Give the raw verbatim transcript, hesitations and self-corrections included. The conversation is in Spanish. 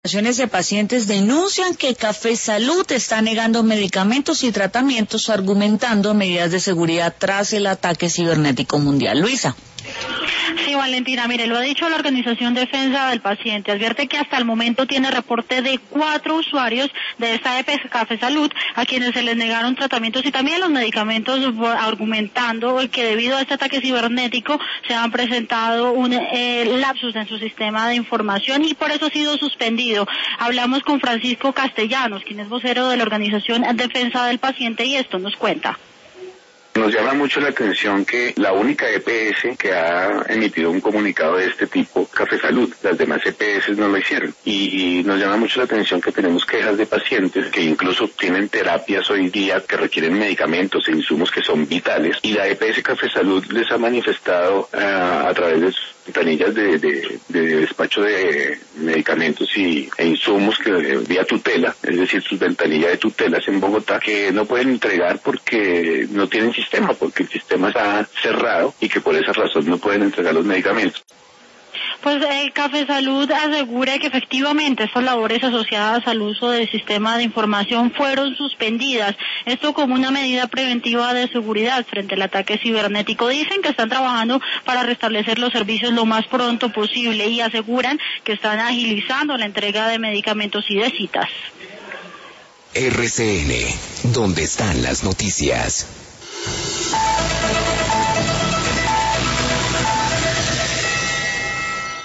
Asociaciones de pacientes denuncian que Café Salud está negando medicamentos y tratamientos argumentando medidas de seguridad tras el ataque cibernético mundial. Luisa. Sí, Valentina, mire, lo ha dicho la Organización Defensa del Paciente. Advierte que hasta el momento tiene reporte de cuatro usuarios de esta E P S Café Salud a quienes se les negaron tratamientos y también los medicamentos, argumentando que debido a este ataque cibernético se han presentado un eh, lapsus en su sistema de información y por eso ha sido suspendido. Hablamos con Francisco Castellanos, quien es vocero de la Organización Defensa del Paciente, y esto nos cuenta. Nos llama mucho la atención que la única E P S que ha emitido un comunicado de este tipo, Café Salud, las demás E P S no lo hicieron. Y nos llama mucho la atención que tenemos quejas de pacientes que incluso tienen terapias hoy día que requieren medicamentos e insumos que son vitales. Y la E P S Café Salud les ha manifestado uh, a través de sus ventanillas de, de, de despacho de medicamentos y, e insumos que vía tutela, es decir, sus ventanillas de tutelas en Bogotá, que no pueden entregar porque no tienen sistema, porque el sistema está cerrado y que por esa razón no pueden entregar los medicamentos. Pues el Café Salud asegura que efectivamente estas labores asociadas al uso del sistema de información fueron suspendidas. Esto como una medida preventiva de seguridad frente al ataque cibernético. Dicen que están trabajando para restablecer los servicios lo más pronto posible y aseguran que están agilizando la entrega de medicamentos y de citas. R C N, ¿dónde están las noticias?